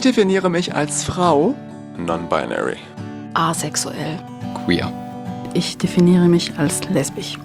definiere mich als Frau. Non-binary. Asexuell. Queer. Ich definiere mich als lesbisch.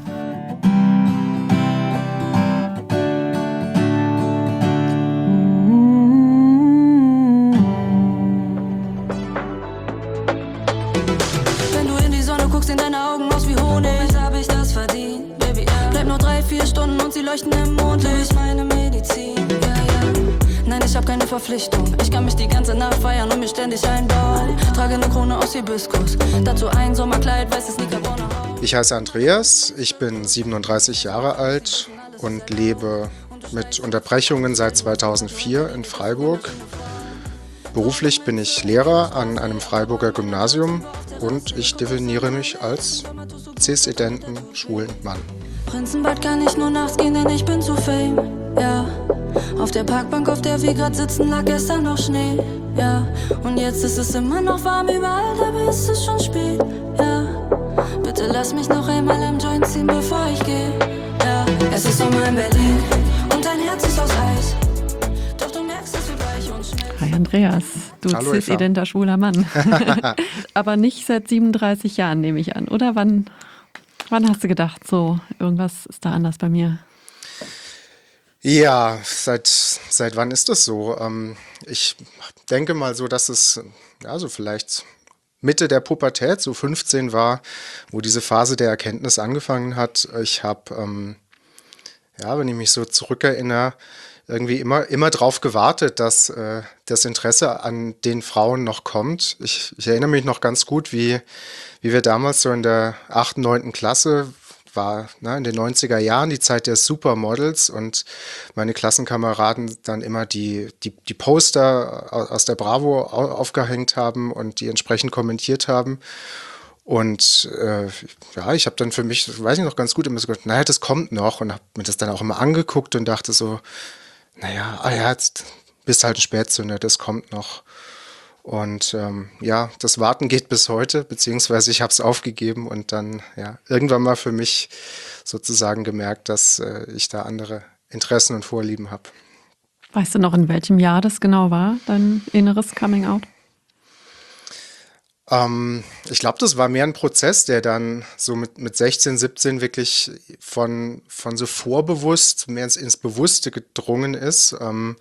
Wenn du in die Sonne guckst, sehen deine Augen aus wie Honig. Hab ich das verdient, Baby, bleib nur 3-4 Stunden und sie leuchten im Mondlicht. Meine Medizin, Nein, ich hab keine Verpflichtung. Ich kann mich die ganze Nacht feiern und mir ständig einbauen. Trage eine Krone aus Hibiskus. Dazu ein Sommerkleid, weißes Sneakerborne Haut. Ich heiße Andreas, ich bin 37 Jahre alt und lebe mit Unterbrechungen seit 2004 in Freiburg. Beruflich bin ich Lehrer an einem Freiburger Gymnasium und ich definiere mich als cis-identen schwulen Mann. Prinzenbad kann ich nur nachts gehen, denn ich bin zu fame, ja. Auf der Parkbank, auf der wir grad sitzen, lag gestern noch Schnee, ja. Und jetzt ist es immer noch warm überall, dabei ist es schon spät, ja. Bitte lass mich noch einmal am Joint ziehen, bevor ich gehe, ja. Es ist Sommer in Berlin und dein Herz ist aus Eis. Doch du merkst, dass wir weich und schnell. Hi Andreas, du Hallo, cis-identer schwuler Mann. Aber nicht seit 37 Jahren, nehme ich an, oder? Wann hast du gedacht, so, irgendwas ist da anders bei mir? Ja, seit wann ist das so? Ich denke mal so, dass es ja so vielleicht Mitte der Pubertät, so 15 war, wo diese Phase der Erkenntnis angefangen hat. Ich habe, wenn ich mich so zurückerinnere, irgendwie immer drauf gewartet, dass das Interesse an den Frauen noch kommt. Ich erinnere mich noch ganz gut, wie wir damals so in der 8., 9. Klasse war, in den 90er Jahren, die Zeit der Supermodels und meine Klassenkameraden dann immer die Poster aus der Bravo aufgehängt haben und die entsprechend kommentiert haben. Und ich habe dann für mich, weiß ich noch ganz gut, immer so gedacht, naja, das kommt noch und habe mir das dann auch immer angeguckt und dachte so, jetzt bist halt ein Spätzünder, das kommt noch. Und das Warten geht bis heute, beziehungsweise ich habe es aufgegeben und dann irgendwann mal für mich sozusagen gemerkt, dass ich da andere Interessen und Vorlieben habe. Weißt du noch, in welchem Jahr das genau war, dein inneres Coming-out? Ich glaube, das war mehr ein Prozess, der dann so mit 16, 17 wirklich von so vorbewusst mehr ins Bewusste gedrungen ist.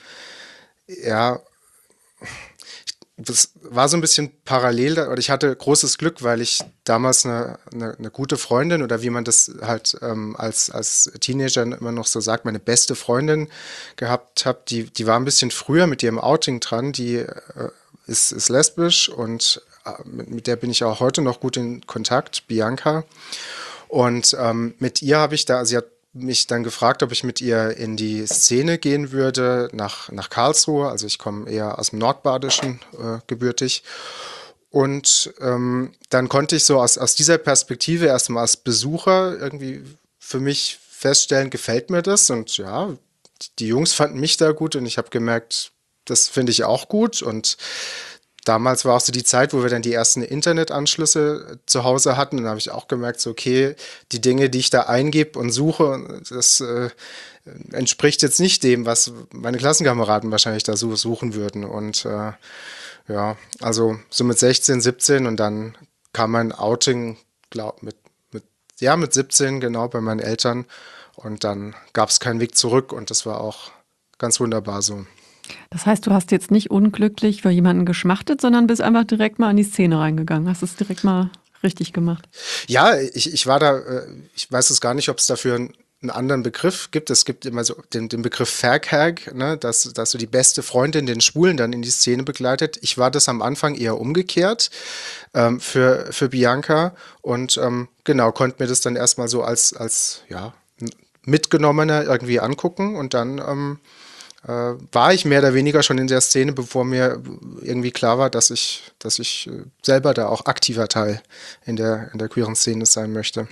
Das war so ein bisschen parallel, oder ich hatte großes Glück, weil ich damals eine gute Freundin oder wie man das halt als Teenager immer noch so sagt, meine beste Freundin gehabt habe, die war ein bisschen früher mit ihrem Outing dran, die ist lesbisch und mit der bin ich auch heute noch gut in Kontakt, Bianca. Und mit ihr habe ich sie hat mich dann gefragt, ob ich mit ihr in die Szene gehen würde, nach Karlsruhe. Also ich komme eher aus dem Nordbadischen gebürtig. Und dann konnte ich so aus dieser Perspektive erstmal als Besucher irgendwie für mich feststellen, gefällt mir das. Und ja, die Jungs fanden mich da gut und ich habe gemerkt, das finde ich auch gut. Und damals war auch so die Zeit, wo wir dann die ersten Internetanschlüsse zu Hause hatten. Und da habe ich auch gemerkt, so okay, die Dinge, die ich da eingebe und suche, das entspricht jetzt nicht dem, was meine Klassenkameraden wahrscheinlich da suchen würden. Und also so mit 16, 17 und dann kam mein Outing, mit 17 genau bei meinen Eltern. Und dann gab es keinen Weg zurück und das war auch ganz wunderbar so. Das heißt, du hast jetzt nicht unglücklich für jemanden geschmachtet, sondern bist einfach direkt mal in die Szene reingegangen. Hast es direkt mal richtig gemacht. Ja, ich war da, ich weiß es gar nicht, ob es dafür einen anderen Begriff gibt. Es gibt immer so den Begriff Verkhag, ne, dass so die beste Freundin den Schwulen dann in die Szene begleitet. Ich war das am Anfang eher umgekehrt für Bianca und konnte mir das dann erstmal so als Mitgenommener irgendwie angucken und dann war ich mehr oder weniger schon in der Szene, bevor mir irgendwie klar war, dass ich selber da auch aktiver Teil in der queeren Szene sein möchte.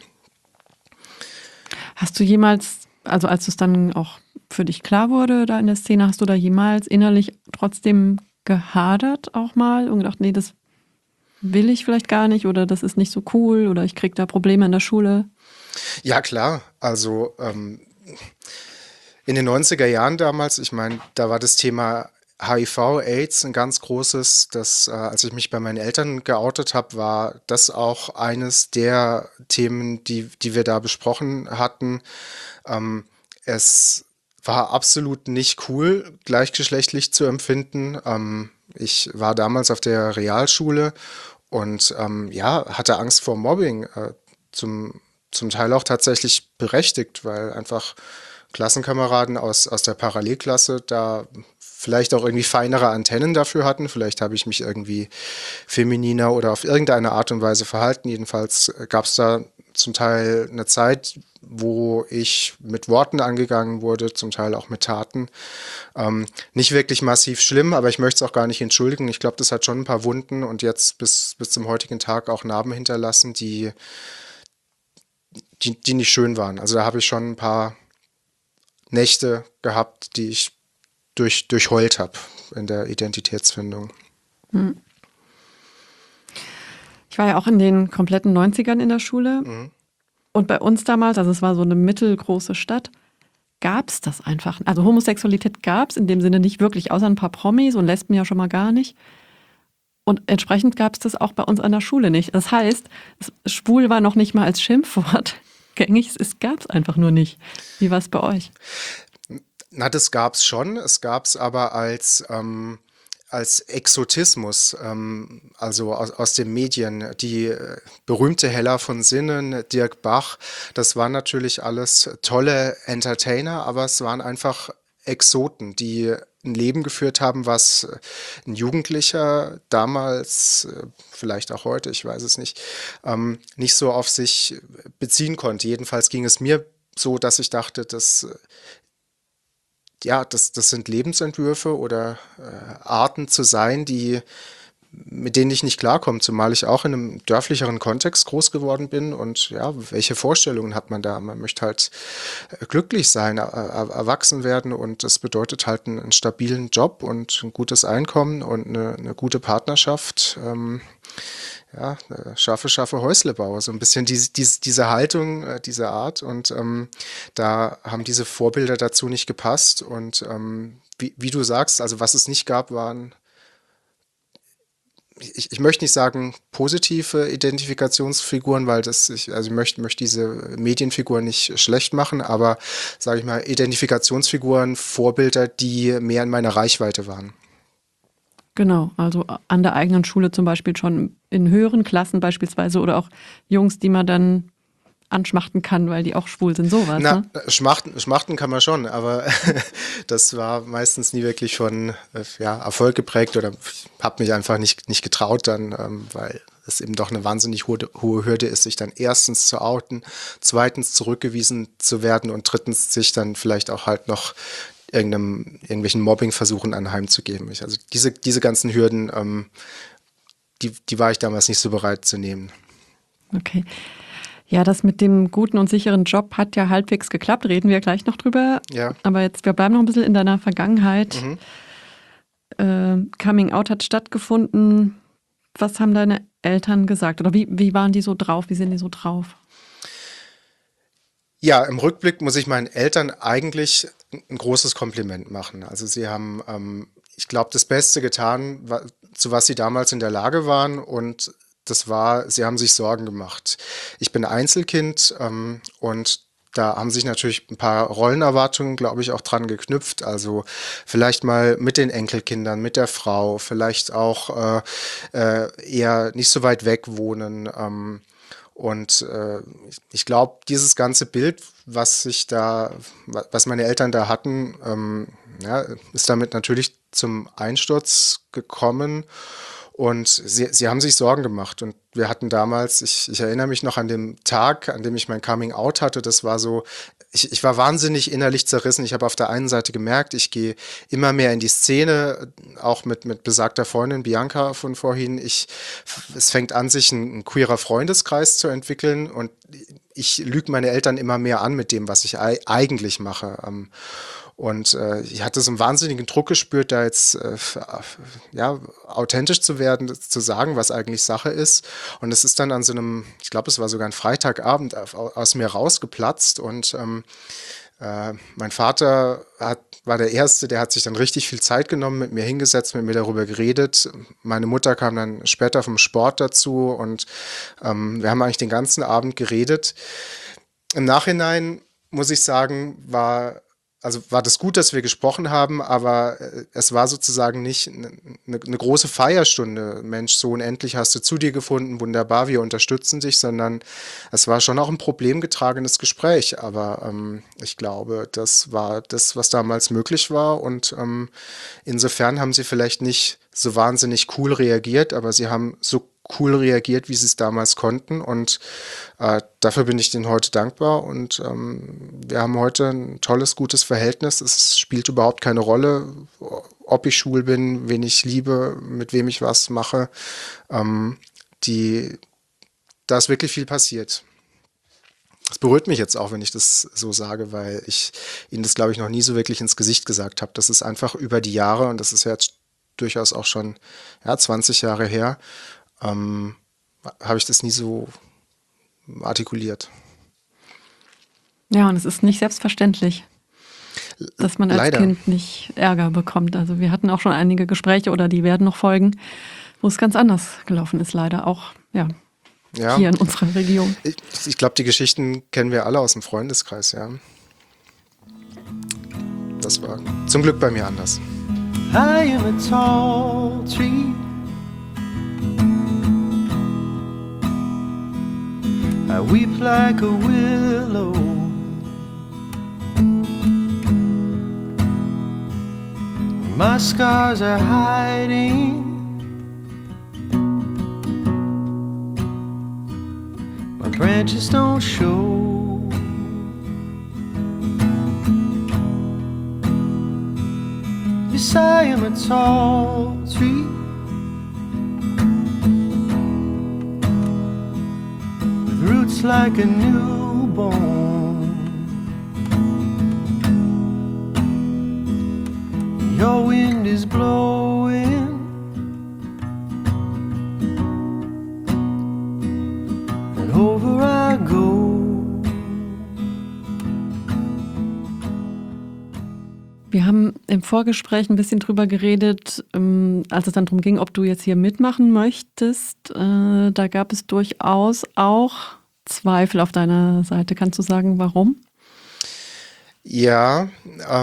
Hast du jemals, also als es dann auch für dich klar wurde da in der Szene, hast du da jemals innerlich trotzdem gehadert auch mal und gedacht, nee, das will ich vielleicht gar nicht oder das ist nicht so cool oder ich kriege da Probleme in der Schule? Ja, klar. Also in den 90er Jahren damals, ich meine, da war das Thema HIV, AIDS ein ganz großes, als ich mich bei meinen Eltern geoutet habe, war das auch eines der Themen, die wir da besprochen hatten. Es war absolut nicht cool, gleichgeschlechtlich zu empfinden. Ich war damals auf der Realschule und hatte Angst vor Mobbing, zum Teil auch tatsächlich berechtigt, weil einfach Klassenkameraden aus der Parallelklasse da vielleicht auch irgendwie feinere Antennen dafür hatten. Vielleicht habe ich mich irgendwie femininer oder auf irgendeine Art und Weise verhalten. Jedenfalls gab es da zum Teil eine Zeit, wo ich mit Worten angegangen wurde, zum Teil auch mit Taten. Nicht wirklich massiv schlimm, aber ich möchte es auch gar nicht entschuldigen. Ich glaube, das hat schon ein paar Wunden und jetzt bis zum heutigen Tag auch Narben hinterlassen, die nicht schön waren. Also da habe ich schon ein paar Nächte gehabt, die ich durchheult habe in der Identitätsfindung. Ich war ja auch in den kompletten 90ern in der Schule. Und bei uns damals, also es war so eine mittelgroße Stadt, gab es das einfach. Also Homosexualität gab es in dem Sinne nicht wirklich, außer ein paar Promis und Lesben ja schon mal gar nicht. Und entsprechend gab es das auch bei uns an der Schule nicht. Das heißt, schwul war noch nicht mal als Schimpfwort gängig, es gab es einfach nur nicht. Wie war es bei euch? Na, das gab es schon. Es gab es aber als Exotismus, also aus den Medien. Die berühmte Hella von Sinnen, Dirk Bach, das waren natürlich alles tolle Entertainer, aber es waren einfach Exoten, die ein Leben geführt haben, was ein Jugendlicher damals, vielleicht auch heute, ich weiß es nicht so auf sich beziehen konnte. Jedenfalls ging es mir so, dass ich dachte, das sind Lebensentwürfe oder Arten zu sein, mit denen ich nicht klarkomme, zumal ich auch in einem dörflicheren Kontext groß geworden bin. Und ja, welche Vorstellungen hat man da? Man möchte halt glücklich sein, erwachsen werden und das bedeutet halt einen stabilen Job und ein gutes Einkommen und eine gute Partnerschaft. Schaffe Häuslebau, so ein bisschen diese Haltung, diese Art und da haben diese Vorbilder dazu nicht gepasst und wie du sagst, also was es nicht gab, waren, ich möchte nicht sagen positive Identifikationsfiguren, weil ich möchte diese Medienfiguren nicht schlecht machen, aber sage ich mal Identifikationsfiguren, Vorbilder, die mehr in meiner Reichweite waren. Genau, also an der eigenen Schule zum Beispiel schon in höheren Klassen beispielsweise oder auch Jungs, die man dann anschmachten kann, weil die auch schwul sind, sowas. Na, ne? Schmachten kann man schon, aber das war meistens nie wirklich von Erfolg geprägt oder ich habe mich einfach nicht getraut dann, weil es eben doch eine wahnsinnig hohe Hürde ist, sich dann erstens zu outen, zweitens zurückgewiesen zu werden und drittens sich dann vielleicht auch halt noch irgendwelchen Mobbingversuchen anheimzugeben. Also diese ganzen Hürden, die war ich damals nicht so bereit zu nehmen. Okay. Ja, das mit dem guten und sicheren Job hat ja halbwegs geklappt, reden wir gleich noch drüber. Ja. Aber wir bleiben noch ein bisschen in deiner Vergangenheit. Coming Out hat stattgefunden. Was haben deine Eltern gesagt? Oder wie waren die so drauf? Wie sind die so drauf? Ja, im Rückblick muss ich meinen Eltern eigentlich ein großes Kompliment machen. Also sie haben, ich glaube, das Beste getan, zu was sie damals in der Lage waren und sie haben sich Sorgen gemacht. Ich bin Einzelkind und da haben sich natürlich ein paar Rollenerwartungen, glaube ich, auch dran geknüpft. Also vielleicht mal mit den Enkelkindern, mit der Frau, vielleicht auch eher nicht so weit weg wohnen. Und ich glaube, dieses ganze Bild, was meine Eltern da hatten, ist damit natürlich zum Einsturz gekommen. Und sie haben sich Sorgen gemacht. Und wir hatten damals, ich erinnere mich noch an den Tag, an dem ich mein Coming Out hatte. Das war so, ich war wahnsinnig innerlich zerrissen. Ich habe auf der einen Seite gemerkt, ich gehe immer mehr in die Szene, auch mit besagter Freundin Bianca von vorhin. Es fängt an, sich ein queerer Freundeskreis zu entwickeln. Und ich lüge meine Eltern immer mehr an mit dem, was ich eigentlich mache. Und ich hatte so einen wahnsinnigen Druck gespürt, da jetzt authentisch zu werden, zu sagen, was eigentlich Sache ist. Und es ist dann an so einem, ich glaube, es war sogar ein Freitagabend, aus mir rausgeplatzt. Und Mein Vater war der Erste, der hat sich dann richtig viel Zeit genommen, mit mir hingesetzt, mit mir darüber geredet. Meine Mutter kam dann später vom Sport dazu und wir haben eigentlich den ganzen Abend geredet. Im Nachhinein muss ich sagen, war das gut, dass wir gesprochen haben, aber es war sozusagen nicht eine große Feierstunde. Mensch, Sohn, endlich hast du zu dir gefunden, wunderbar, wir unterstützen dich, sondern es war schon auch ein problemgetragenes Gespräch. Aber ich glaube, das war das, was damals möglich war und insofern haben sie vielleicht nicht so wahnsinnig cool reagiert, aber sie haben so cool reagiert, wie sie es damals konnten und dafür bin ich denen heute dankbar und wir haben heute ein tolles, gutes Verhältnis. Es spielt überhaupt keine Rolle, ob ich schwul bin, wen ich liebe, mit wem ich was mache. Da ist wirklich viel passiert. Das berührt mich jetzt auch, wenn ich das so sage, weil ich Ihnen das, glaube ich, noch nie so wirklich ins Gesicht gesagt habe. Das ist einfach über die Jahre und das ist ja jetzt durchaus auch schon 20 Jahre her, habe ich das nie so artikuliert. Ja, und es ist nicht selbstverständlich, dass man als Leider. Kind nicht Ärger bekommt. Also wir hatten auch schon einige Gespräche oder die werden noch folgen, wo es ganz anders gelaufen ist, leider auch Ja. hier in unserer Region. Ich glaube, die Geschichten kennen wir alle aus dem Freundeskreis, ja. Das war zum Glück bei mir anders. I am a tall tree. I weep like a willow. My scars are hiding. My branches don't show. Yes, I am a tall tree. With roots like a newborn. Your wind is blowing. And over I go. Wir haben im Vorgespräch ein bisschen drüber geredet, als es dann darum ging, ob du jetzt hier mitmachen möchtest. Da gab es durchaus auch Zweifel auf deiner Seite. Kannst du sagen, warum? Ja,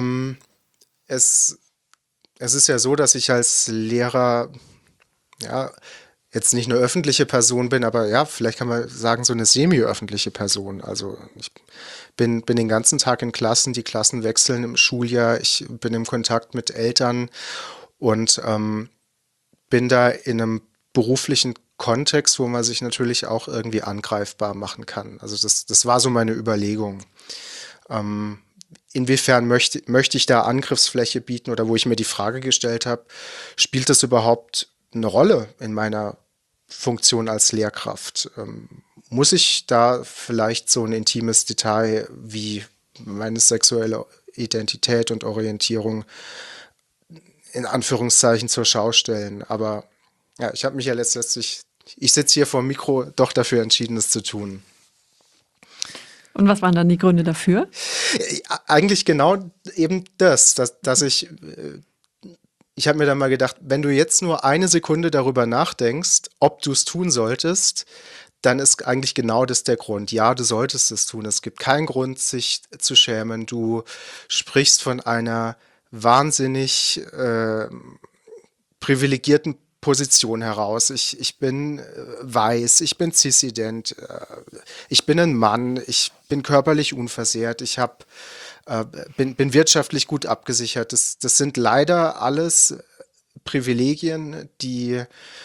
es ist ja so, dass ich als Lehrer jetzt nicht eine öffentliche Person bin, aber ja, vielleicht kann man sagen, so eine semi-öffentliche Person. Also ich bin den ganzen Tag in Klassen, die Klassen wechseln im Schuljahr, ich bin im Kontakt mit Eltern und bin da in einem beruflichen Kontext, wo man sich natürlich auch irgendwie angreifbar machen kann. Also das war so meine Überlegung. Inwiefern möchte ich da Angriffsfläche bieten oder wo ich mir die Frage gestellt habe, spielt das überhaupt eine Rolle in meiner Funktion als Lehrkraft? Muss ich da vielleicht so ein intimes Detail wie meine sexuelle Identität und Orientierung in Anführungszeichen zur Schau stellen? Aber ja, ich habe mich ja letztlich, ich sitze hier vor dem Mikro, doch dafür entschieden, es zu tun. Und was waren dann die Gründe dafür? Eigentlich genau eben dass ich habe mir dann mal gedacht, wenn du jetzt nur eine Sekunde darüber nachdenkst, ob du es tun solltest, dann ist eigentlich genau das der Grund. Ja, du solltest es tun. Es gibt keinen Grund, sich zu schämen. Du sprichst von einer wahnsinnig privilegierten Position heraus. Ich bin weiß, ich bin cissident, ich bin ein Mann, ich bin körperlich unversehrt, bin wirtschaftlich gut abgesichert. Das sind leider alles Privilegien, die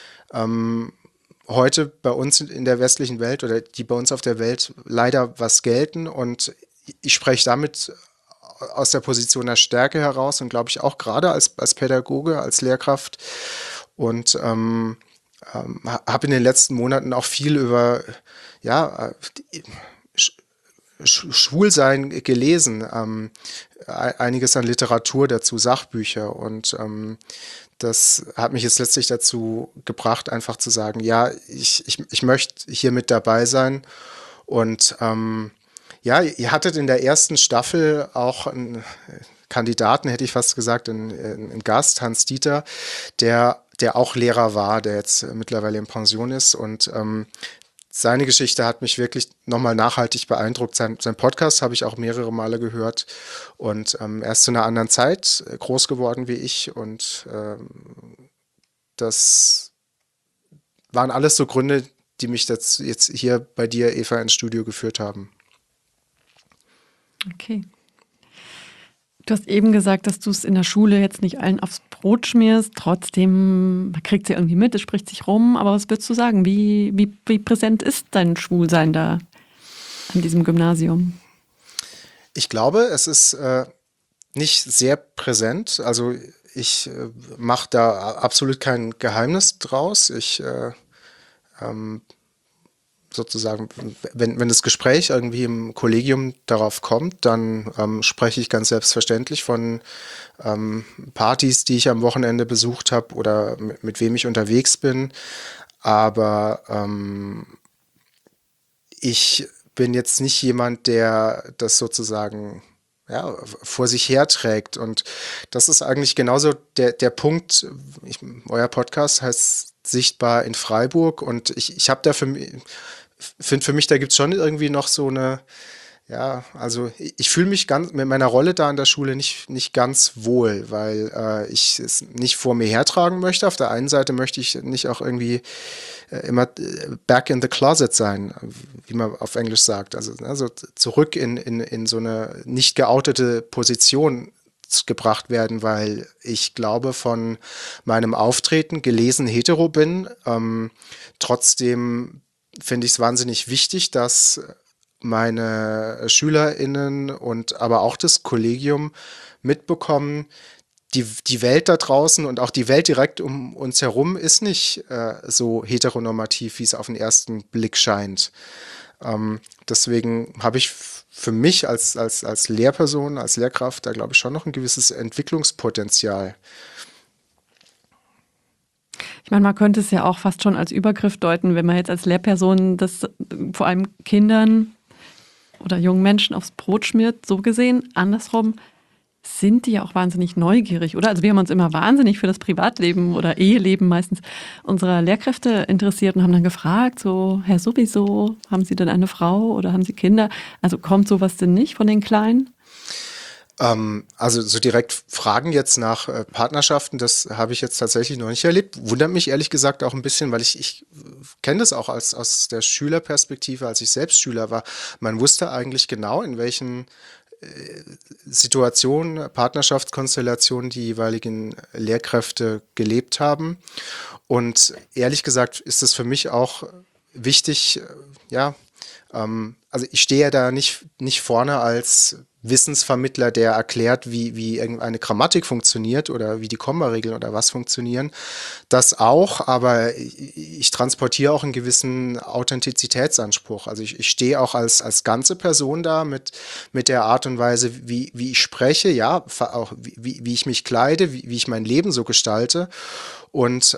heute bei uns in der westlichen Welt oder die bei uns auf der Welt leider was gelten. Und ich spreche damit aus der Position der Stärke heraus und glaube ich auch gerade als Pädagoge, als Lehrkraft. Und habe in den letzten Monaten auch viel über Schwulsein gelesen, einiges an Literatur dazu, Sachbücher. Und das hat mich jetzt letztlich dazu gebracht, einfach zu sagen, ja, ich möchte hier mit dabei sein. Und Ja, ihr hattet in der ersten Staffel auch einen Kandidaten, hätte ich fast gesagt, einen Gast, Hans Dieter, der auch Lehrer war, der jetzt mittlerweile in Pension ist. Und seine Geschichte hat mich wirklich nochmal nachhaltig beeindruckt. Sein Podcast habe ich auch mehrere Male gehört. Und er ist zu einer anderen Zeit groß geworden wie ich. Und das waren alles so Gründe, die mich jetzt hier bei dir, Eva, ins Studio geführt haben. Okay. Du hast eben gesagt, dass du es in der Schule jetzt nicht allen aufs Brot schmierst. Trotzdem, man kriegt es ja irgendwie mit, es spricht sich rum. Aber was würdest du sagen? Wie präsent ist dein Schwulsein da an diesem Gymnasium? Ich glaube, es ist nicht sehr präsent. Also ich mache da absolut kein Geheimnis draus. Ich sozusagen, wenn das Gespräch irgendwie im Kollegium darauf kommt, dann spreche ich ganz selbstverständlich von Partys, die ich am Wochenende besucht habe oder mit wem ich unterwegs bin. Aber ich bin jetzt nicht jemand, der das sozusagen vor sich herträgt. Und das ist eigentlich genauso der Punkt. Euer Podcast heißt Sichtbar in Freiburg und ich habe da finde für mich, da gibt es schon irgendwie noch so eine, also ich fühle mich mit meiner Rolle da in der Schule nicht ganz wohl, weil ich es nicht vor mir hertragen möchte. Auf der einen Seite möchte ich nicht auch irgendwie immer back in the closet sein, wie man auf Englisch sagt. Also zurück in so eine nicht geoutete Position gebracht werden, weil ich glaube, von meinem Auftreten gelesen hetero bin. Trotzdem finde ich es wahnsinnig wichtig, dass meine SchülerInnen und aber auch das Kollegium mitbekommen, die Welt da draußen und auch die Welt direkt um uns herum ist nicht so heteronormativ, wie es auf den ersten Blick scheint. Deswegen habe ich für mich als Lehrperson, als Lehrkraft, da glaube ich schon noch ein gewisses Entwicklungspotenzial. Ich meine, man könnte es ja auch fast schon als Übergriff deuten, wenn man jetzt als Lehrperson das vor allem Kindern oder jungen Menschen aufs Brot schmiert, so gesehen. Andersrum sind die ja auch wahnsinnig neugierig, oder? Also wir haben uns immer wahnsinnig für das Privatleben oder Eheleben meistens unserer Lehrkräfte interessiert und haben dann gefragt, so, Herr sowieso, haben Sie denn eine Frau oder haben Sie Kinder? Also kommt sowas denn nicht von den Kleinen? Also so direkt Fragen jetzt nach Partnerschaften, das habe ich jetzt tatsächlich noch nicht erlebt. Wundert mich ehrlich gesagt auch ein bisschen, weil ich kenne das auch aus der Schülerperspektive, als ich selbst Schüler war. Man wusste eigentlich genau, in welchen Situationen, Partnerschaftskonstellationen die jeweiligen Lehrkräfte gelebt haben. Und ehrlich gesagt ist es für mich auch wichtig, also ich stehe ja da nicht vorne als Wissensvermittler, der erklärt, wie irgendeine Grammatik funktioniert oder wie die Kommaregeln oder was funktionieren. Das auch, aber ich transportiere auch einen gewissen Authentizitätsanspruch. Also ich stehe auch als ganze Person da mit der Art und Weise, wie ich spreche, ja, auch wie ich mich kleide, wie ich mein Leben so gestalte. Und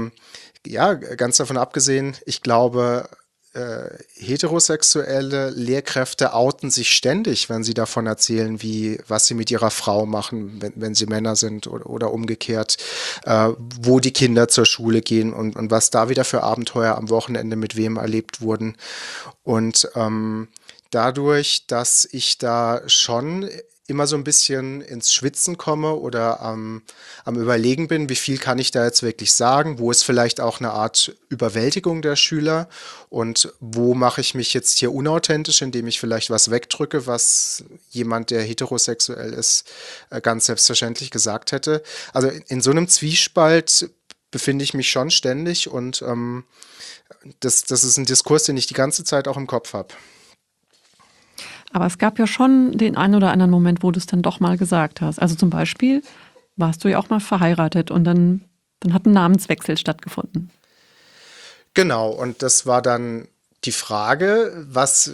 ganz davon abgesehen, ich glaube, heterosexuelle Lehrkräfte outen sich ständig, wenn sie davon erzählen, was sie mit ihrer Frau machen, wenn sie Männer sind oder umgekehrt, wo die Kinder zur Schule gehen und was da wieder für Abenteuer am Wochenende mit wem erlebt wurden. Und dadurch, dass ich da schon immer so ein bisschen ins Schwitzen komme oder am Überlegen bin, wie viel kann ich da jetzt wirklich sagen, wo ist vielleicht auch eine Art Überwältigung der Schüler und wo mache ich mich jetzt hier unauthentisch, indem ich vielleicht was wegdrücke, was jemand, der heterosexuell ist, ganz selbstverständlich gesagt hätte. Also in so einem Zwiespalt befinde ich mich schon ständig und das ist ein Diskurs, den ich die ganze Zeit auch im Kopf habe. Aber es gab ja schon den einen oder anderen Moment, wo du es dann doch mal gesagt hast. Also zum Beispiel warst du ja auch mal verheiratet und dann hat ein Namenswechsel stattgefunden. Genau, und das war dann die Frage,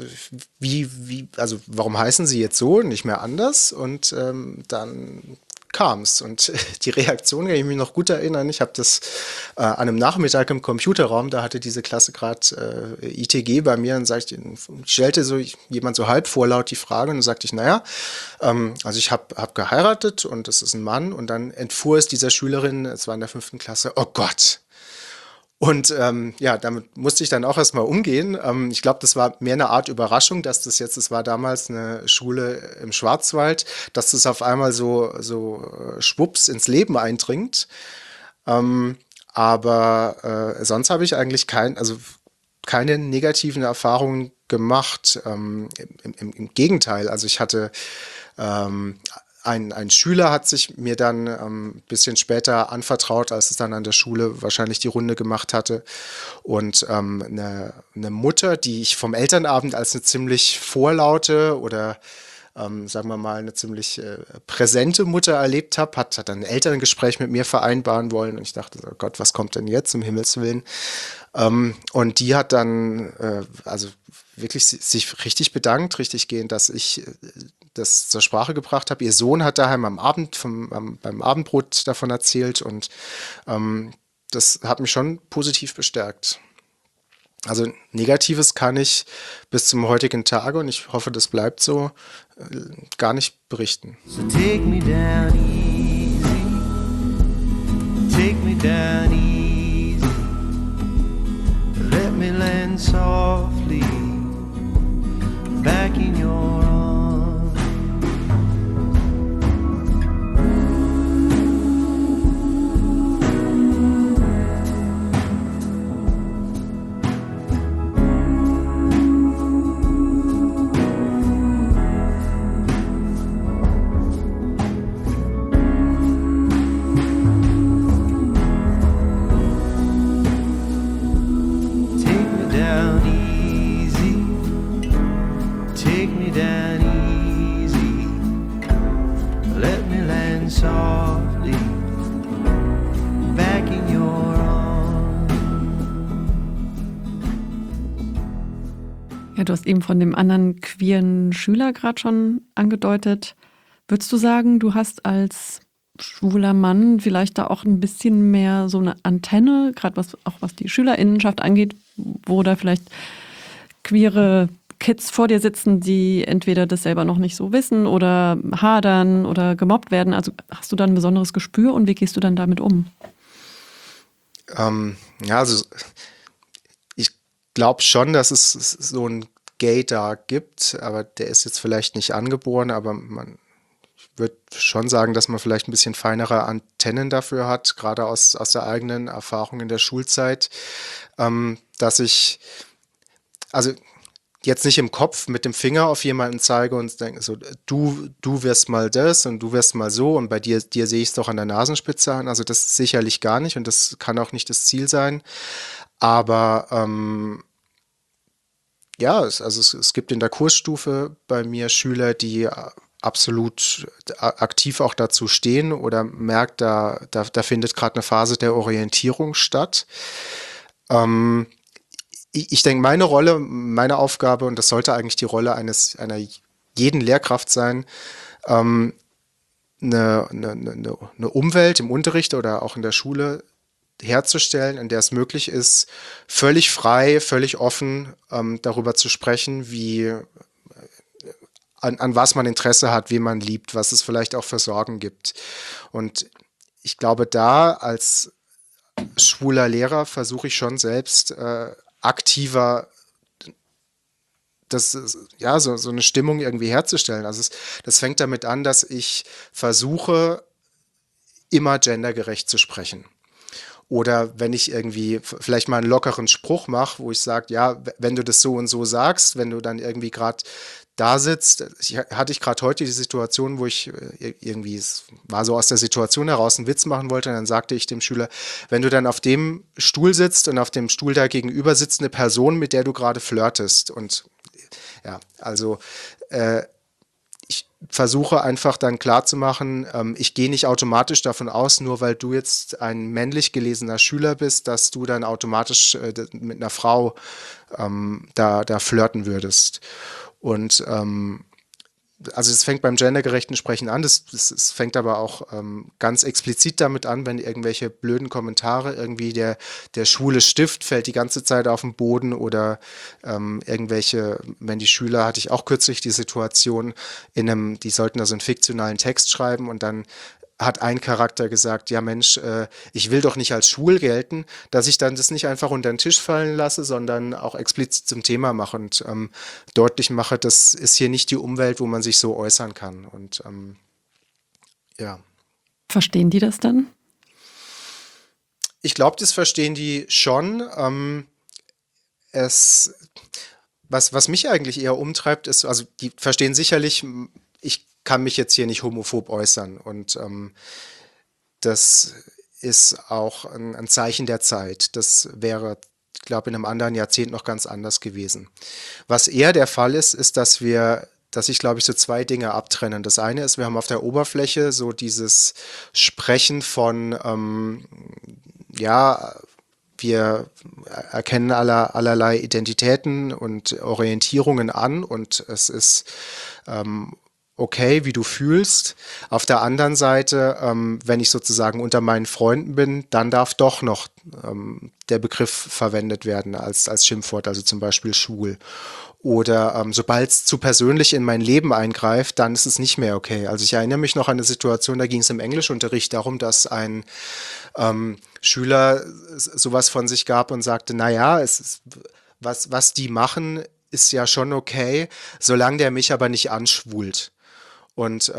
also warum heißen sie jetzt so und nicht mehr anders? Und dann kam's. Und die Reaktion kann ich mich noch gut erinnern. Ich habe das an einem Nachmittag im Computerraum, da hatte diese Klasse gerade ITG bei mir und stellte so jemand so halb vorlaut die Frage und dann sagte ich, naja, also ich hab geheiratet und das ist ein Mann und dann entfuhr es dieser Schülerin, es war in der 5. Klasse, oh Gott. Und ja, damit musste ich dann auch erstmal umgehen. Ich glaube, das war mehr eine Art Überraschung, dass das war damals eine Schule im Schwarzwald, dass das auf einmal so schwupps ins Leben eindringt. Aber sonst habe ich eigentlich keine negativen Erfahrungen gemacht. Im Gegenteil, also ich hatte ein Schüler hat sich mir dann ein bisschen später anvertraut, als es dann an der Schule wahrscheinlich die Runde gemacht hatte. Und eine Mutter, die ich vom Elternabend als eine ziemlich vorlaute oder sagen wir mal eine ziemlich präsente Mutter erlebt habe, hat dann ein Elterngespräch mit mir vereinbaren wollen. Und ich dachte, oh Gott, was kommt denn jetzt, um Himmels Willen? Und die hat dann also wirklich sich richtig bedankt, richtig gehend, dass ich das zur Sprache gebracht habe. Ihr Sohn hat daheim beim Abendbrot davon erzählt und das hat mich schon positiv bestärkt. Also Negatives kann ich bis zum heutigen Tage, und ich hoffe, das bleibt so, gar nicht berichten. So take me down easy, take me down easy, let me land softly back in your arms. Ja, du hast eben von dem anderen queeren Schüler gerade schon angedeutet. Würdest du sagen, du hast als schwuler Mann vielleicht da auch ein bisschen mehr so eine Antenne, gerade was die Schülerinnenschaft angeht, wo da vielleicht queere Kids vor dir sitzen, die entweder das selber noch nicht so wissen oder hadern oder gemobbt werden? Also hast du da ein besonderes Gespür und wie gehst du dann damit um? Ja, also ich glaube schon, dass es so ein Gaydar gibt, aber der ist jetzt vielleicht nicht angeboren, aber ich würde schon sagen, dass man vielleicht ein bisschen feinere Antennen dafür hat, gerade aus der eigenen Erfahrung in der Schulzeit, dass ich, also jetzt nicht im Kopf mit dem Finger auf jemanden zeige und denke so, du wirst mal das und du wirst mal so und bei dir sehe ich es doch an der Nasenspitze an. Also das sicherlich gar nicht und das kann auch nicht das Ziel sein. Aber ja, es gibt in der Kursstufe bei mir Schüler, die absolut aktiv auch dazu stehen oder merkt, da findet gerade eine Phase der Orientierung statt. Ich denke, meine Rolle, meine Aufgabe, und das sollte eigentlich die Rolle einer jeden Lehrkraft sein, eine Umwelt im Unterricht oder auch in der Schule herzustellen, in der es möglich ist, völlig frei, völlig offen darüber zu sprechen, an was man Interesse hat, wie man liebt, was es vielleicht auch für Sorgen gibt. Und ich glaube, da als schwuler Lehrer versuche ich schon selbst aktiver so eine Stimmung irgendwie herzustellen. Also das fängt damit an, dass ich versuche, immer gendergerecht zu sprechen. Oder wenn ich irgendwie vielleicht mal einen lockeren Spruch mache, wo ich sage, ja, wenn du das so und so sagst, wenn du dann irgendwie gerade da sitzt, hatte ich gerade heute die Situation, wo ich irgendwie, es war so aus der Situation heraus, einen Witz machen wollte, und dann sagte ich dem Schüler, wenn du dann auf dem Stuhl sitzt und auf dem Stuhl da gegenüber sitzt eine Person, mit der du gerade flirtest. Und ja, also ich versuche einfach dann klarzumachen, ich gehe nicht automatisch davon aus, nur weil du jetzt ein männlich gelesener Schüler bist, dass du dann automatisch mit einer Frau da flirten würdest. Und also es fängt beim gendergerechten Sprechen an, es fängt aber auch ganz explizit damit an, wenn irgendwelche blöden Kommentare, irgendwie der schwule Stift fällt die ganze Zeit auf den Boden oder wenn die Schüler, hatte ich auch kürzlich die Situation, die sollten da so einen fiktionalen Text schreiben und dann hat ein Charakter gesagt, ja Mensch, ich will doch nicht als schwul gelten, dass ich dann das nicht einfach unter den Tisch fallen lasse, sondern auch explizit zum Thema mache und deutlich mache, das ist hier nicht die Umwelt, wo man sich so äußern kann. Und ja. Verstehen die das dann? Ich glaube, das verstehen die schon. Was mich eigentlich eher umtreibt, ist, also die verstehen sicherlich, ich kann mich jetzt hier nicht homophob äußern und das ist auch ein Zeichen der Zeit. Das wäre, ich glaube, in einem anderen Jahrzehnt noch ganz anders gewesen. Was eher der Fall ist, dass ich, glaube ich, so zwei Dinge abtrennen. Das eine ist, wir haben auf der Oberfläche so dieses Sprechen von, wir erkennen allerlei Identitäten und Orientierungen an und es ist okay, wie du fühlst. Auf der anderen Seite, wenn ich sozusagen unter meinen Freunden bin, dann darf doch noch der Begriff verwendet werden als Schimpfwort, also zum Beispiel schwul. Oder sobald es zu persönlich in mein Leben eingreift, dann ist es nicht mehr okay. Also ich erinnere mich noch an eine Situation, da ging es im Englischunterricht darum, dass ein Schüler sowas von sich gab und sagte, naja, was die machen, ist ja schon okay, solange der mich aber nicht anschwult. Und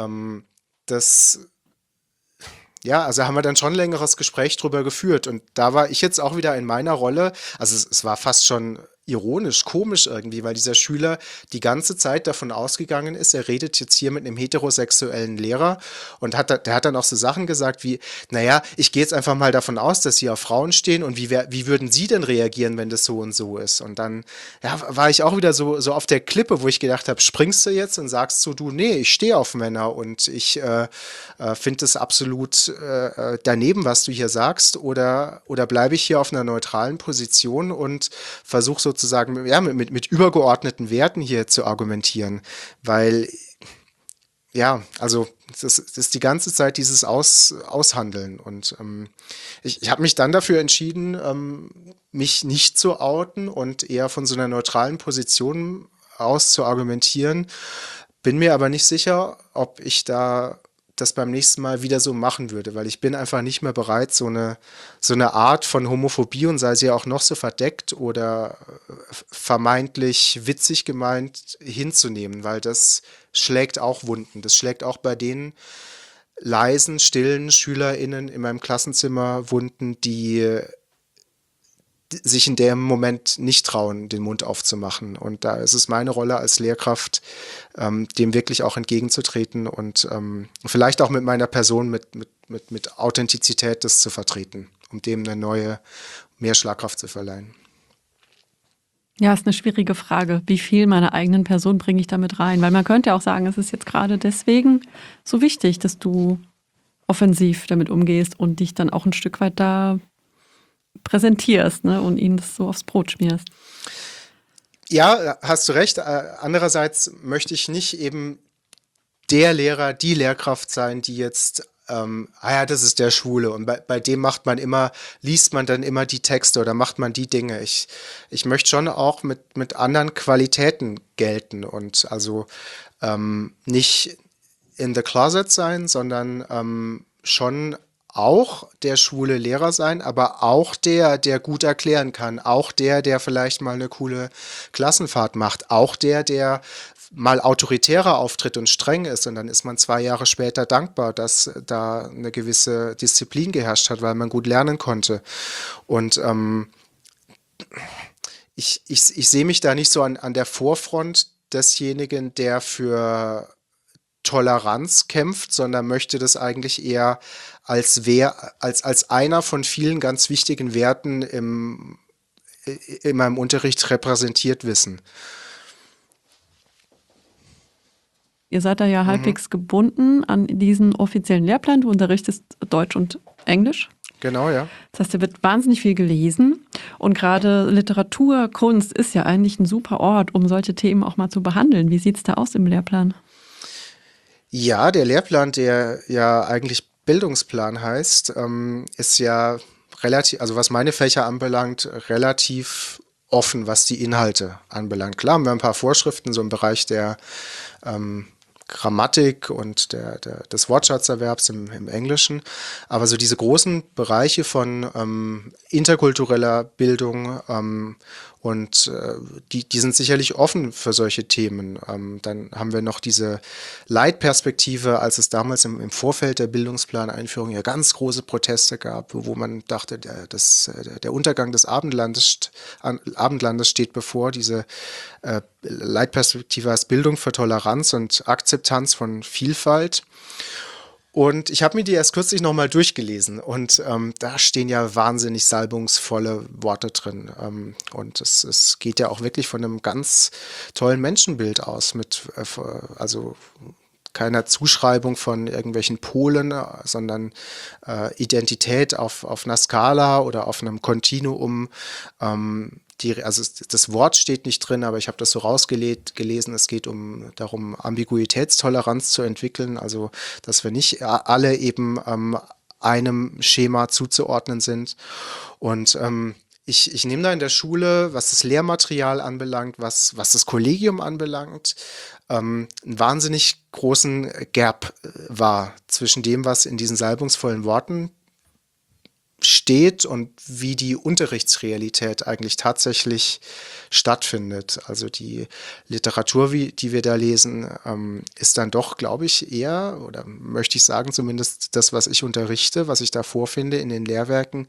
also haben wir dann schon ein längeres Gespräch drüber geführt. Und da war ich jetzt auch wieder in meiner Rolle, also es war fast schon ironisch, komisch irgendwie, weil dieser Schüler die ganze Zeit davon ausgegangen ist, er redet jetzt hier mit einem heterosexuellen Lehrer und der hat dann auch so Sachen gesagt wie, naja, ich gehe jetzt einfach mal davon aus, dass Sie auf Frauen stehen und wie würden Sie denn reagieren, wenn das so und so ist? Und dann war ich auch wieder so auf der Klippe, wo ich gedacht habe, springst du jetzt und sagst so, du, nee, ich stehe auf Männer und ich finde es absolut daneben, was du hier sagst, oder bleibe ich hier auf einer neutralen Position und versuche sozusagen mit übergeordneten Werten hier zu argumentieren, weil also das ist die ganze Zeit dieses Aushandeln und ich habe mich dann dafür entschieden, mich nicht zu outen und eher von so einer neutralen Position aus zu argumentieren, bin mir aber nicht sicher, ob ich da das beim nächsten Mal wieder so machen würde, weil ich bin einfach nicht mehr bereit, so eine Art von Homophobie, und sei sie auch noch so verdeckt oder vermeintlich witzig gemeint, hinzunehmen, weil das schlägt auch Wunden. Das schlägt auch bei den leisen, stillen SchülerInnen in meinem Klassenzimmer Wunden, die sich in dem Moment nicht trauen, den Mund aufzumachen. Und da ist es meine Rolle als Lehrkraft, dem wirklich auch entgegenzutreten und vielleicht auch mit meiner Person, mit Authentizität das zu vertreten, um dem eine neue, mehr Schlagkraft zu verleihen. Ja, ist eine schwierige Frage. Wie viel meiner eigenen Person bringe ich damit rein? Weil man könnte ja auch sagen, es ist jetzt gerade deswegen so wichtig, dass du offensiv damit umgehst und dich dann auch ein Stück weit da präsentierst, ne, und ihnen das so aufs Brot schmierst. Ja, hast du recht. Andererseits möchte ich nicht eben der Lehrer, die Lehrkraft sein, die jetzt, das ist der Schwule und bei dem liest man dann immer die Texte oder macht man die Dinge. Ich möchte schon auch mit anderen Qualitäten gelten und also nicht in the closet sein, sondern schon auch der schwule Lehrer sein, aber auch der gut erklären kann, auch der vielleicht mal eine coole Klassenfahrt macht, auch der mal autoritärer auftritt und streng ist und dann ist man 2 Jahre später dankbar, dass da eine gewisse Disziplin geherrscht hat, weil man gut lernen konnte. Und ich sehe mich da nicht so an der Vorfront desjenigen, der für Toleranz kämpft, sondern möchte das eigentlich eher als einer von vielen ganz wichtigen Werten in meinem Unterricht repräsentiert wissen. Ihr seid da ja halbwegs gebunden an diesen offiziellen Lehrplan. Du unterrichtest Deutsch und Englisch. Genau, ja. Das heißt, da wird wahnsinnig viel gelesen. Und gerade Literatur, Kunst ist ja eigentlich ein super Ort, um solche Themen auch mal zu behandeln. Wie sieht es da aus im Lehrplan? Ja, der Lehrplan, der ja eigentlich Bildungsplan heißt, ist ja relativ, also was meine Fächer anbelangt, relativ offen, was die Inhalte anbelangt. Klar haben wir ein paar Vorschriften so im Bereich der Grammatik und des Wortschatzerwerbs im Englischen, aber so diese großen Bereiche von interkultureller Bildung und die sind sicherlich offen für solche Themen. Dann haben wir noch diese Leitperspektive, als es damals im Vorfeld der Bildungsplaneinführung ja ganz große Proteste gab, wo man dachte, der Untergang des Abendlandes steht bevor. Diese Leitperspektive als Bildung für Toleranz und Akzeptanz von Vielfalt. Und ich habe mir die erst kürzlich nochmal durchgelesen und da stehen ja wahnsinnig salbungsvolle Worte drin. Und es geht ja auch wirklich von einem ganz tollen Menschenbild aus, mit also keiner Zuschreibung von irgendwelchen Polen, sondern Identität auf einer Skala oder auf einem Kontinuum. Also das Wort steht nicht drin, aber ich habe das so rausgelesen. Es geht darum, Ambiguitätstoleranz zu entwickeln, also dass wir nicht alle eben einem Schema zuzuordnen sind. Und ich nehme da in der Schule, was das Lehrmaterial anbelangt, was das Kollegium anbelangt, einen wahnsinnig großen Gap wahr zwischen dem, was in diesen salbungsvollen Worten steht und wie die Unterrichtsrealität eigentlich tatsächlich stattfindet. Also die Literatur, die wir da lesen, ist dann doch, glaube ich, eher, oder möchte ich sagen, zumindest das, was ich unterrichte, was ich da vorfinde in den Lehrwerken,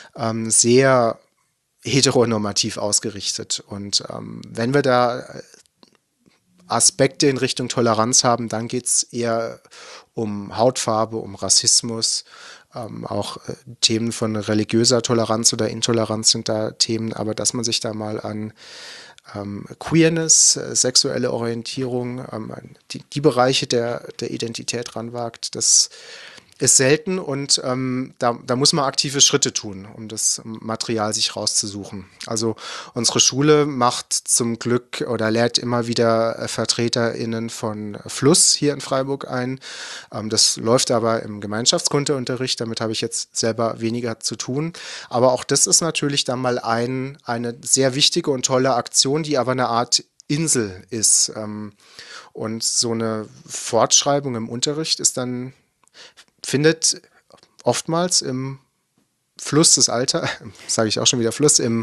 sehr heteronormativ ausgerichtet. Und wenn wir da Aspekte in Richtung Toleranz haben, dann geht es eher um Hautfarbe, um Rassismus, auch Themen von religiöser Toleranz oder Intoleranz sind da Themen, aber dass man sich da mal an Queerness, sexuelle Orientierung, die Bereiche der Identität ranwagt, das ist selten und da muss man aktive Schritte tun, um das Material sich rauszusuchen. Also unsere Schule macht zum Glück oder lädt immer wieder VertreterInnen von Fluss hier in Freiburg ein. Das läuft aber im Gemeinschaftskundeunterricht, damit habe ich jetzt selber weniger zu tun. Aber auch das ist natürlich dann mal eine sehr wichtige und tolle Aktion, die aber eine Art Insel ist. Und so eine Fortschreibung im Unterricht findet oftmals im Fluss des Alltags, sage ich auch schon wieder Fluss, im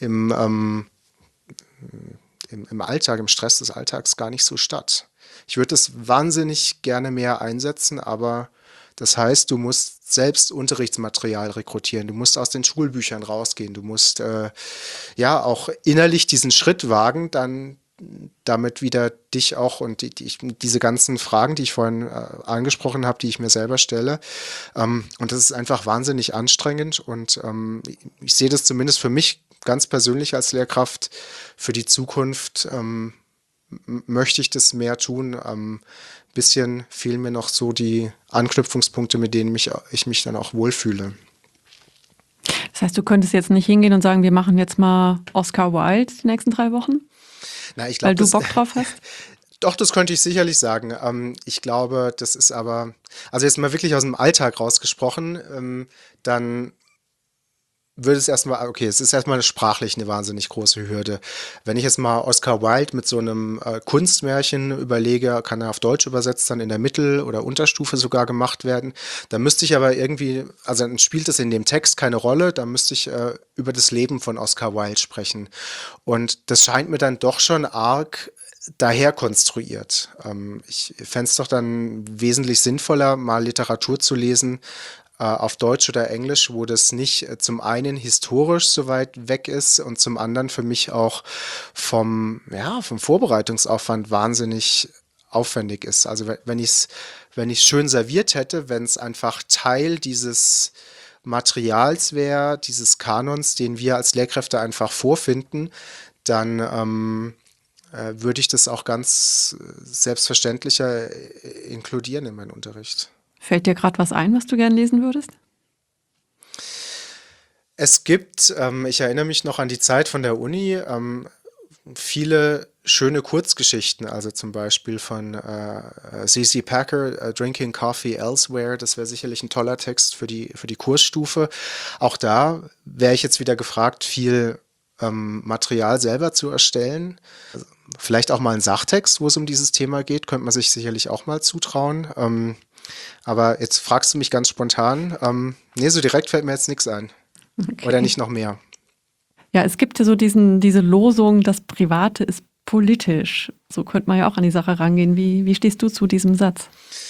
Alltag, im Stress des Alltags gar nicht so statt. Ich würde es wahnsinnig gerne mehr einsetzen, aber das heißt, du musst selbst Unterrichtsmaterial rekrutieren, du musst aus den Schulbüchern rausgehen, du musst ja auch innerlich diesen Schritt wagen, dann damit wieder dich auch und diese ganzen Fragen, die ich vorhin angesprochen habe, die ich mir selber stelle. Und das ist einfach wahnsinnig anstrengend und ich sehe das zumindest für mich ganz persönlich als Lehrkraft für die Zukunft, möchte ich das mehr tun. Bisschen fehlen mir noch so die Anknüpfungspunkte, mit denen ich mich dann auch wohlfühle. Das heißt, du könntest jetzt nicht hingehen und sagen, wir machen jetzt mal Oscar Wilde die nächsten 3 Wochen? Na, ich glaub, weil du Bock drauf hast? Doch, das könnte ich sicherlich sagen. Ich glaube, das ist aber, also jetzt mal wirklich aus dem Alltag rausgesprochen, dann würde es erstmal, okay, es ist erstmal sprachlich eine wahnsinnig große Hürde. Wenn ich jetzt mal Oscar Wilde mit so einem Kunstmärchen überlege, kann er auf Deutsch übersetzt dann in der Mittel- oder Unterstufe sogar gemacht werden. Da müsste ich aber irgendwie, also dann spielt es in dem Text keine Rolle, da müsste ich über das Leben von Oscar Wilde sprechen. Und das scheint mir dann doch schon arg daher konstruiert. Ich fände es doch dann wesentlich sinnvoller, mal Literatur zu lesen, auf Deutsch oder Englisch, wo das nicht zum einen historisch so weit weg ist und zum anderen für mich auch vom Vorbereitungsaufwand wahnsinnig aufwendig ist. Also wenn ich es schön serviert hätte, wenn es einfach Teil dieses Materials wäre, dieses Kanons, den wir als Lehrkräfte einfach vorfinden, dann würde ich das auch ganz selbstverständlicher inkludieren in meinen Unterricht. Fällt dir gerade was ein, was du gern lesen würdest? Es gibt, ich erinnere mich noch an die Zeit von der Uni, viele schöne Kurzgeschichten, also zum Beispiel von C.C. Packer, Drinking Coffee Elsewhere, das wäre sicherlich ein toller Text für die Kursstufe. Auch da wäre ich jetzt wieder gefragt, viel Material selber zu erstellen. Also vielleicht auch mal einen Sachtext, wo es um dieses Thema geht, könnte man sich sicherlich auch mal zutrauen. Aber jetzt fragst du mich ganz spontan. Nee, so direkt fällt mir jetzt nichts ein. Okay. Oder nicht noch mehr. Ja, es gibt ja so diese Losung, das Private ist politisch. So könnte man ja auch an die Sache rangehen. Wie stehst du zu diesem Satz?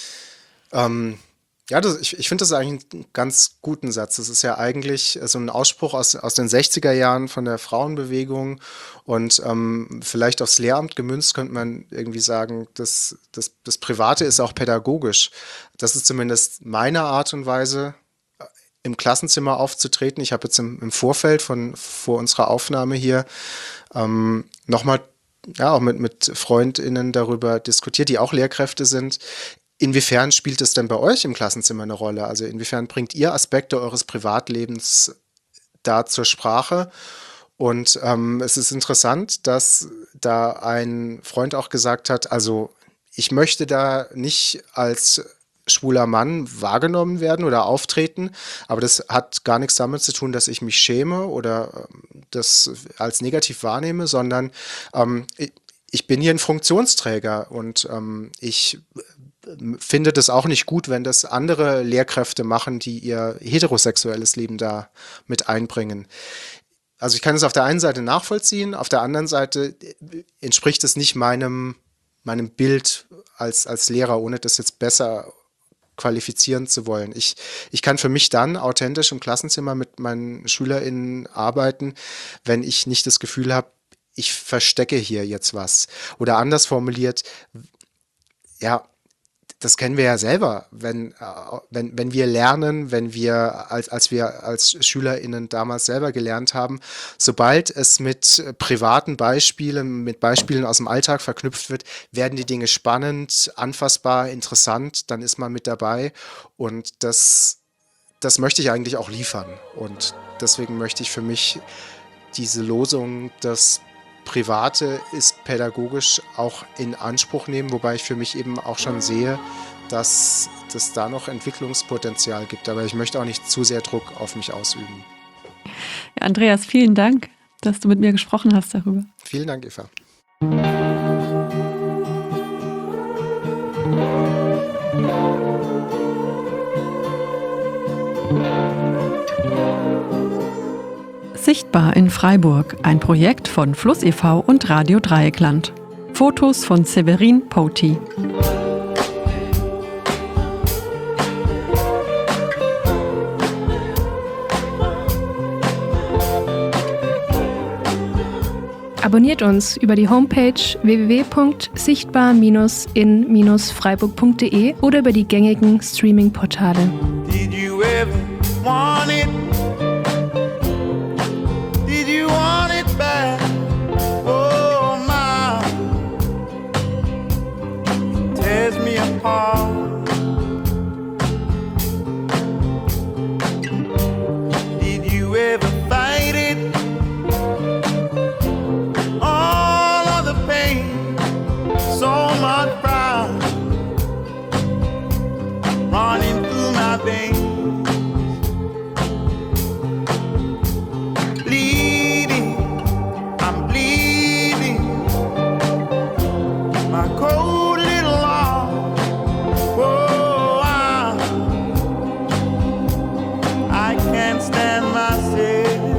Ja, ich finde das eigentlich einen ganz guten Satz. Das ist ja eigentlich so ein Ausspruch aus den 60er Jahren von der Frauenbewegung und vielleicht aufs Lehramt gemünzt könnte man irgendwie sagen, das Private ist auch pädagogisch. Das ist zumindest meine Art und Weise, im Klassenzimmer aufzutreten. Ich habe jetzt im Vorfeld vor unserer Aufnahme hier nochmal auch mit FreundInnen darüber diskutiert, die auch Lehrkräfte sind. Inwiefern spielt es denn bei euch im Klassenzimmer eine Rolle? Also inwiefern bringt ihr Aspekte eures Privatlebens da zur Sprache? Und es ist interessant, dass da ein Freund auch gesagt hat, also ich möchte da nicht als schwuler Mann wahrgenommen werden oder auftreten, aber das hat gar nichts damit zu tun, dass ich mich schäme oder das als negativ wahrnehme, sondern ich bin hier ein Funktionsträger und ich finde das auch nicht gut, wenn das andere Lehrkräfte machen, die ihr heterosexuelles Leben da mit einbringen. Also ich kann es auf der einen Seite nachvollziehen, auf der anderen Seite entspricht es nicht meinem Bild als Lehrer, ohne das jetzt besser qualifizieren zu wollen. Ich kann für mich dann authentisch im Klassenzimmer mit meinen SchülerInnen arbeiten, wenn ich nicht das Gefühl habe, ich verstecke hier jetzt was. Oder anders formuliert, ja, das kennen wir ja selber, wenn wir lernen, wenn wir als wir als SchülerInnen damals selber gelernt haben, sobald es mit privaten Beispielen, mit Beispielen aus dem Alltag verknüpft wird, werden die Dinge spannend, anfassbar, interessant, dann ist man mit dabei und das möchte ich eigentlich auch liefern und deswegen möchte ich für mich diese Losung, das Private ist pädagogisch auch in Anspruch nehmen, wobei ich für mich eben auch schon sehe, dass es da noch Entwicklungspotenzial gibt. Aber ich möchte auch nicht zu sehr Druck auf mich ausüben. Ja, Andreas, vielen Dank, dass du mit mir gesprochen hast darüber. Vielen Dank, Eva. Sichtbar in Freiburg, ein Projekt von Fluss e.V. und Radio Dreieckland. Fotos von Severin Poti. Abonniert uns über die Homepage www.sichtbar-in-freiburg.de oder über die gängigen Streaming-Portale. Did you ever want it? Did you want it back? Oh my, it tears me apart. Did you ever fight it? All of the pain, so much pride running through my veins. Bleeding, I'm bleeding. My cold little heart. Oh, I can't stand myself.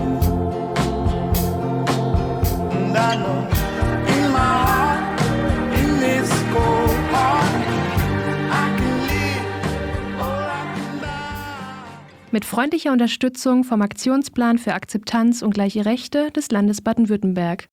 And I know in my heart, in this cold heart, I can live or I can die. Mit freundlicher Unterstützung vom Aktionsplan für Akzeptanz und gleiche Rechte des Landes Baden-Württemberg.